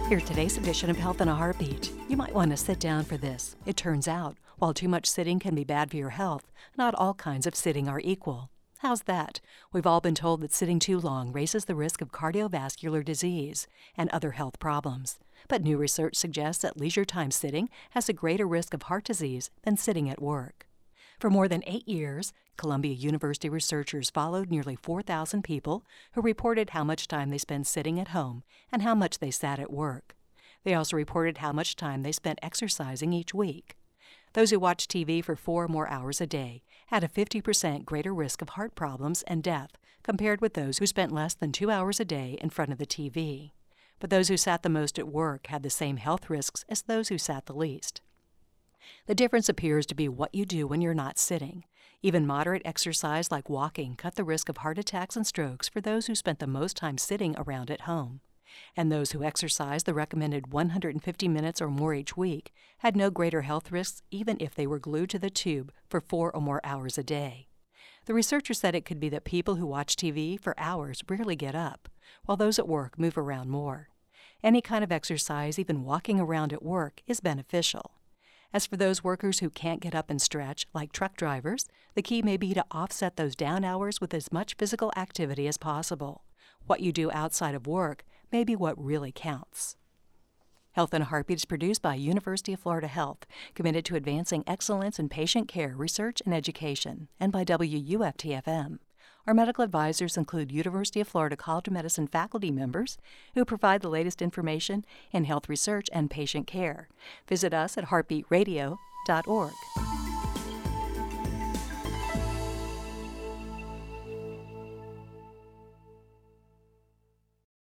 Here's today's edition of Health in a Heartbeat. You might want to sit down for this. It turns out, while too much sitting can be bad for your health, not all kinds of sitting are equal. How's that? We've all been told that sitting too long raises the risk of cardiovascular disease and other health problems. But new research suggests that leisure time sitting has a greater risk of heart disease than sitting at work. For more than 8 years, Columbia University researchers followed nearly 4,000 people who reported how much time they spent sitting at home and how much they sat at work. They also reported how much time they spent exercising each week. Those who watched TV for 4 or more hours a day had a 50% greater risk of heart problems and death compared with those who spent less than 2 hours a day in front of the TV. But those who sat the most at work had the same health risks as those who sat the least. The difference appears to be what you do when you're not sitting. Even moderate exercise like walking cut the risk of heart attacks and strokes for those who spent the most time sitting around at home. And those who exercised the recommended 150 minutes or more each week had no greater health risks even if they were glued to the tube for 4 or more hours a day. The researchers said it could be that people who watch TV for hours rarely get up, while those at work move around more. Any kind of exercise, even walking around at work, is beneficial. As for those workers who can't get up and stretch, like truck drivers, the key may be to offset those down hours with as much physical activity as possible. What you do outside of work may be what really counts. Health in a Heartbeat is produced by University of Florida Health, committed to advancing excellence in patient care, research, and education, and by WUFT-FM. Our medical advisors include University of Florida College of Medicine faculty members who provide the latest information in health research and patient care. Visit us at heartbeatradio.org.